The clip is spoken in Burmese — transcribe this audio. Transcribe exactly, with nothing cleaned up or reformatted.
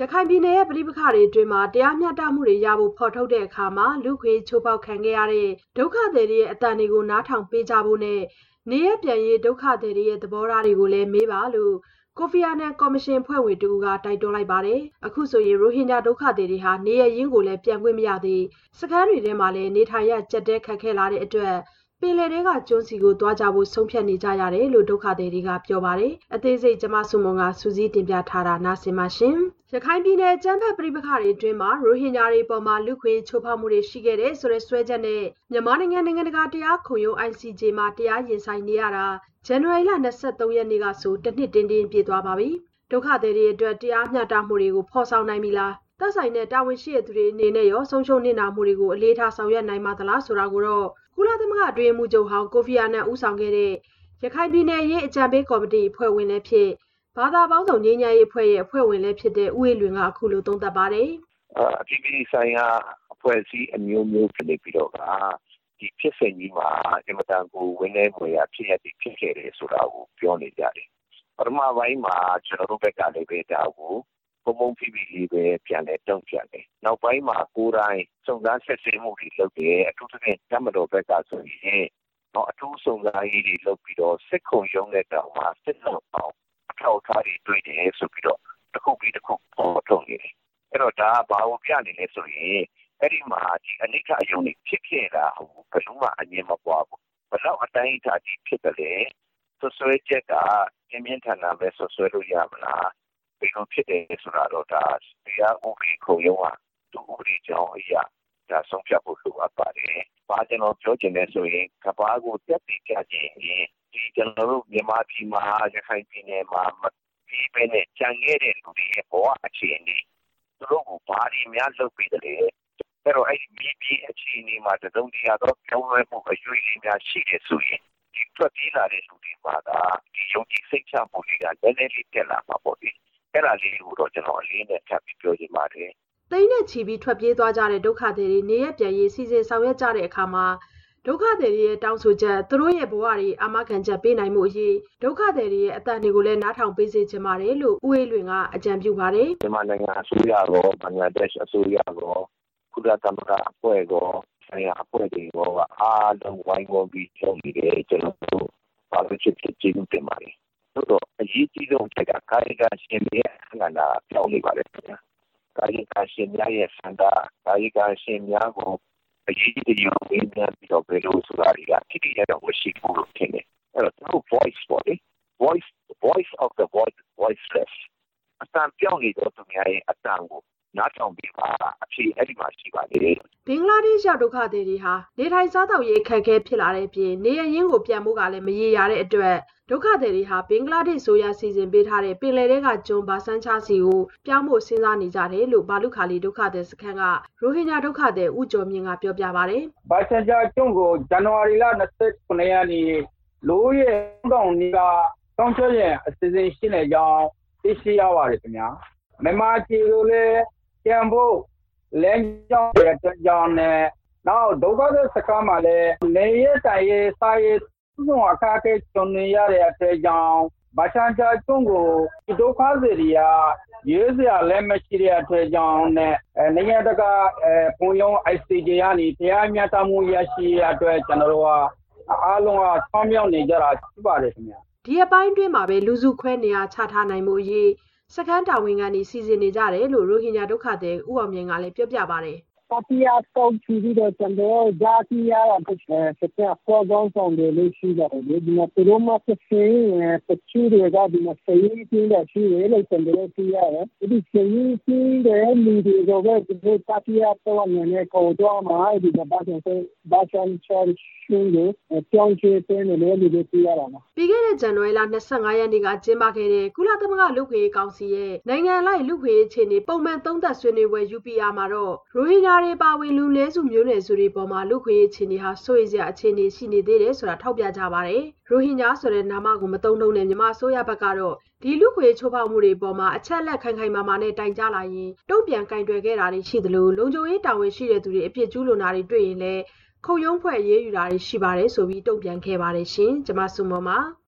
ရခိုင်ပြည်နယ်ရဲ့ပဋိပက္ခတွေအတွင်းမှာတရားမျှတမှုတွေရဖို့ဖော်ထုတ်တဲ့အခါမှာလူ့ခွေချိုးဖောက်ခံခဲ့ရတဲ့ဒုက္ခသည်တွေရဲ့အသံတွေကိုနားထောင်ပေးကြဖို့နဲ့နေရပြန်ရေးဒုက္ခသည်တွေရဲ့သဘောထားတွေကိုလည်းမေးပါလို့ကိုဖီအာနန်ကော်မရှင်ဖွဲ့ဝင်တူကတိုက်တွန်းလိုက်ပါတယ်။အခုဆိုရင်ရိုဟင်ဂျာဒုက္ခသည်တွေဟာနေရရင်းကိုလည်းပြန်ခွင့်မရသေးစခန်းတွေထဲမှာလည်းနေထိုင်ရကြက်တဲခက်ခဲလာတဲ့အတွက်ပင်လယ်ထဲကကျွန်းစီကိုသွားကြဖို့ဆုံးဖြတ်နေကြရတယ်လို့ဒုက္ခသည်တွေကပြောပါတယ်။အသေးစိတ်ကျမဆုမွန်ကစူးစီးတင်ပြထားတာနားဆင်ပါရှင်။ရခိုင်ပြည်နယ်ကျန်းဖက်ပဋိပက္ခတွေအတွင်းမှာရိုဟင်ဂျာတွေပေါ်မှာလူခွေချိုးဖောက်မှုတွေရှိခဲ့တဲ့ဆိုတဲ့ဆွဲချက်နဲ့မြန်မာနိုင်ငံနိုင်ငံတကာတရားခုံရုံး I C J မှာတရားရင်ဆိုင်နေရတာဇန်နဝါရီလ၂၃ရက်နေ့ကဆိုတစ်နှစ်တင်းတင်းပြည့်သွားပါပြီ။ဒုက္ခသည်တွေအတွက်တရားမျှတမှုတွေကိုဖော်ဆောင်နိုင်ပြီလား။သက်ဆိုင်တဲ့တာဝန်ရှိသူတွေအနေနဲ့ရောဆုံးရှုံးနေတာမှုတွေကိုအလေးထားဆောင်ရွက်နိုင်မှာသလားဆိုတာကိုတော့ကုလသမဂ္ဂအတွင်းမှုချုပ်ဟောင်းကိုဖီအာနန်ဦးဆောင်ခဲ့တဲ့ရခိုင်ပြည်နယ်ရေးအကြံပေးကော်မတီအဖွဲ့ဝင်လည်းဖြစ်ဘာသာပေါင်းစုံငြိမ်းချမ်းရေးအဖွဲ့ရဲ့အဖွဲ့ဝင်လည်းဖြစ်တဲ့ဦးအေးလွင်ကအခုလိုသုံးသပ်ပါတယ်။အပြည်ပြည်ဆိုင်ရာအဖွဲ့အစည်းအမျိုးမျိုးဖြစ်နေပြီးတော့ကဒီဖြစ်စဉ်ကြီးမှာအမတန်ကိုဝင်းနေဖွယ်ရာဖြစ်ရပြီးဖြစ်ခဲ့တယ်ဆိုတာကိုပြောနေကြတယ်။ပထမပိုင်းမှာကျွန်တော်တို့ဘက်ကလည်းပဲဒါကိုပုံပုံဖိဖိလေးပဲပြန်လဲတုံ့ပြန်တယ်။နောက်ပိုင်းမှာကိုယ်တိုင်စုံစမ်းစစ်ဆေးမှုတွေလုပ်တယ်အထူးသဖြင့်တမတော်ဘက်ကဆိုရင်တော့အထူးစုံစမ်းရေးတွေလုပ်ပြီးတော့စစ်ခုံရုံးတဲ့တောင်မှာစစ်လုံးအောင်အထောက်အထားတွေတွေ့တယ်ဆိုပြီးတော့တစ်ခုပြီးတစ်ခုပေါ်ထုတ်နေတယ်။အဲ့တော့ဒါဘာကိုပြနေလဲဆိုရင်အဲ့ဒီမှာဒီအနိဋ္ဌအယုံတွေဖြစ်ခဲ့တာဟိုဘယ်လိုမှအငြင်းမပွားဘူး။ဘယ်တော့အတိုင်းအတာကြီးဖြစ်တယ်လေဆွဆွဲချက်ကပြင်းပြင်းထန်ထန်ပဲဆွဆွဲလို့ရမလားဘယ်လိုဖြစ်တယ်ဆိုတာတော့ဒါတရားဥပဒေခုံရုံးကသူဥပဒေကြောင်းအရာဒါဆုံးဖြတ်ဖို့လိုအပ်ပါတယ်။ဘာကျွန်တော်ပြောချင်လဲဆိုရင်ကဘာကိုတက်ပြီးကြခြင်းဒီကျွန်တော်တို့မြန်မာပြည်မှာရခိုင်ပြည်နယ်မှာဒီပဲနဲ့ကြံခဲ့တဲ့လူတွေရဲ့ဘဝအခြေအနေသူတို့ကဘာတွေများလုပ်ပြီးတယ်အဲ့တော့အဲ့ဒီပြည်ပြည်အခြေအနေမှာတစုံတရာတော့ပြောင်းလဲမှုအရွေးလေးများရှိတယ်ဆိုရင်ဒီထွက်ပြေးလာတဲ့လူတွေမှာကဒီယုံကြည်စိတ်ချမှုတွေကလည်းလည်းလေးတက်လာမှာပေါ့ဒီအဲ့ဒါလေးကိုတော့ကျွန်တော်အလေးနဲ့ထပ်ပြီးပြောချင်ပါတယ်။သိန်းနဲ့ချီပြီးထွက်ပြေးသွားကြတဲ့ဒုက္ခသည်တွေနေရပြန်ရေးစီစဉ်ဆောင်ရွက်ကြတဲ့အခါမှာဒုက္ခသည်တွေရဲ့တောင်းဆိုချက်သူတို့ရဲ့ဘဝတွေအာမခံချက်ပေးနိုင်မှုအရေးဒုက္ခသည်တွေရဲ့အသံတွေကိုလည်းနားထောင်ပေးစေချင်ပါတယ်လို့ဦးအေးလွင်ကအကြံပြုပါတယ်။မြန်မာနိုင်ငံအစိုးရရောဘင်္ဂလားဒေ့ရှ်အစိုးရရောကုလသမဂ္ဂအဖွဲ့ရောဆိုင်ရာအဖွဲ့တွေရောအားလုံးဝိုင်းဝန်းပြီးကြောက်နေတယ်ကျွန်တော်တို့ဘာလို့ဖြစ်ဖြစ်ကျေးဇူးတင်ပါတယ်။တို့တော့အရေးကြီးဆုံးချက်ကကာယကရှင်ရဲ့ဆန္ဒပြောင်းနေပါတယ်ခင်ဗျာ။ကာယကရှင်များရဲ့ဆန္ဒကာယကရှင်များကိုအရေးကြီးတဲ့ယုံကြည်မှုပြီးတော့ဘယ်လိုဆိုတာတွေကတိတိကျကျမရှိဘူးလို့ထင်တယ်။အဲ့တော့ voice ပေါ့လေ voice voice of the voice voiceless အတန်ပြောင်းနေတော့သူများရဲ့အတန်ကိုနားထောင်ပြီးပါအဖြစ်အဲ့ဒီမှာရှိပါလေဘင်္ဂလားဒေ့ရှ်ရောက်ဒုက္ခသည်တွေဟာနေထိုင်စားသောက်ရေးအခက်အခဲဖြစ်လာတဲ့အပြင်နေရရင်းကိုပြန်ဖို့ကလည်းမရေရာတဲ့အတွက်ဒုက္ခသည်တွေဟာဘင်္ဂလားဒေ့ရှ်ဆိုရစီစဉ်ပေးထားတဲ့ပင်လယ်ထဲကကျွန်းဘာဆန်းချစီကိုပြောင်းဖို့စဉ်းစားနေကြတယ်လို့ဘာလူခါလီဒုက္ခသည်စခန်းကရိုဟင်ဂျာဒုက္ခသည်ဦးကျော်မြင့်ကပြောပြပါတယ်ဘာဆန်းချကျွန်းကိုဇန်နဝါရီလ၂၉ရက်နေ့လိုရဲ့တောင်နီကတောင်းချရဲ့အစီအစဉ်ရှိနေကြောင်းသိရှိရပါတယ်ခင်ဗျာမြန်မာပြည်လိုလည်းကျန်ဖို့လမ်းကြောင်းရဲ့ကြောင်းနဲ့နောက်ဒုက္ခသည်စခန်းမှာလည်းနေရတိုင်ရေးစာရေးသူ့အခါကကျုံနေရတဲ့အတဲ့ကြောင့်ဘာချန်ချာကျွန်းကိုဒီဒုက္ခသည်တွေကရေးစရာလည်းမရှိတဲ့အတဲ့ကြောင့်နဲ့နိုင်ငံတကာပုံရုံး I C J ကနေတရားမျှတမှုရရှိရအတွက်ကျွန်တော်တို့ကအားလုံးကဆောင်းမြောက်နေကြတာဖြစ်ပါတယ်ခင်ဗျာဒီအပိုင်းတွင်းမှာပဲလူစုခွဲနေရချထားနိုင်မှုအရေးစခန်းတာဝန်ကနေစီစဉ်နေကြတယ်လို့ရိုဟင်ဂျာဒုက္ခသည်ဦးအောင်မြင့်ကလည်းပြောပြပါတယ်ပါတီယာတောက်ချီပြီးတော့ကျွန်တော်ဂျာတီယာကတစ်ချက်ပေါ်ပေါင်းဆောင်တယ်လို့ရှိတယ်ဒီမှာသူတို့မှဆက်စင်းပချီတွေကဒီမှာစေးပြင်းတဲ့ရှိတယ်လို့ကျွန်တော်သိရတယ်ဒီစေးပြင်းတဲ့လူတွေကပဲဒီပါတီယာတော့နည်းနည်းကိုတော့မှဒီဘာသာစဘာသာချာရှင်းလို့ပြောင်းချေတဲ့နယ်လေးတွေသိရတာပါပြီးခဲ့တဲ့ဇန်နဝါရီလ၂၅ရက်နေ့ကကျင်းပခဲ့တဲ့ကုလသမဂ္ဂလူ့ခွင့်ရေးကောင်စီရဲ့နိုင်ငံလိုက်လူ့ခွင့်ရေးအခြေအနေပုံမှန်သုံးသပ်ဆွေးနွေးပွဲ U P R မှာတော့ရိုဟင်ဂျာတွေပါဝင်လူနည်းစုမျိုးနွယ်စုတွေပေါ်မှာလူ့ခွင့်ရေးအခြေအနေဟာစိုးရိမ်စရာအခြေအနေရှိနေသေးတယ်ဆိုတာထောက်ပြကြပါတယ်။ရိုဟင်ဂျာဆိုတဲ့နာမကိုမသုံးနှုန်းတဲ့မြန်မာအစိုးရဘက်ကတော့ဒီလူ့ခွင့်ရေးချိုးဖောက်မှုတွေပေါ်မှာအချက်လက်ခိုင်ခိုင်မာမာနဲ့တိုင်ကြားလာရင်တုံ့ပြန်ကင်တွယ်ခဲ့တာတွေရှိသလိုလုံခြုံရေးတာဝန်ရှိတဲ့သူတွေအပြစ်ကျူးလွန်တာတွေတွေ့ရင်လည်းခုံရုံးဖွဲ့ရေးယူတာတွေရှိပါတယ်ဆိုပြီးတုံ့ပြန်ခဲ့ပါတယ်ရှင်။ကျွန်မစုမောပါ